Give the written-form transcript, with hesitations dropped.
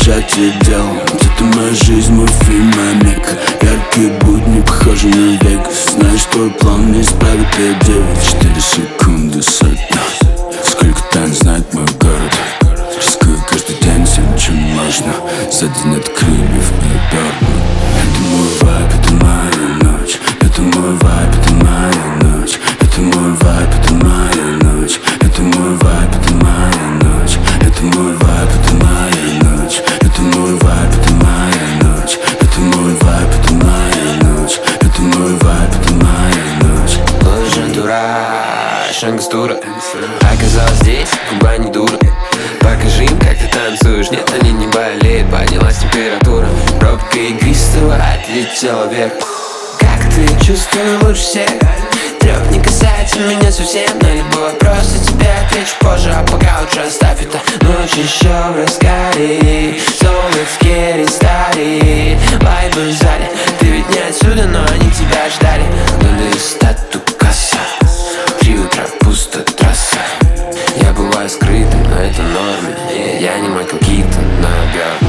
зачатие дел. Где-то моя жизнь, мой фильм, моя мека. Яркие будни, похожи на Вегас. Знаешь, твой план не исправит 5-9. 4 секунды, сотня. Сколько тайн знает мой город. Рискую каждый день всем, чем можно. Сзади нет крыльев, не перну. Это мой вайб, это моя ночь. Это мой вайб, это моя ночь. Это мой вайб, это моя ночь. Это мой вайб, это моя ночь. Это мой вайб, это моя ночь. Это мой вайб, это моя ночь. Это мой вайб, это моя ночь. Это мой вайб, это моя ночь. Ложь антураж, ангстура. Оказалось здесь, губа не дура. Покажи им, как ты танцуешь. Нет, они не болеют, поднялась температура. Пробка игристого отлетела вверх. Как ты чувствуешь лучше всех? Трех не касается меня совсем. На любой вопрос я тебе отвечу позже. А пока лучше оставь это. Ночь еще в разгаре. So let's get it started. Вайбы в зале. Ты ведь не отсюда, но они тебя ждали. Нули стату касса. 3 утра пусто трасса. Я бываю скрытым, но это норме. Я не Майкл Китон, но я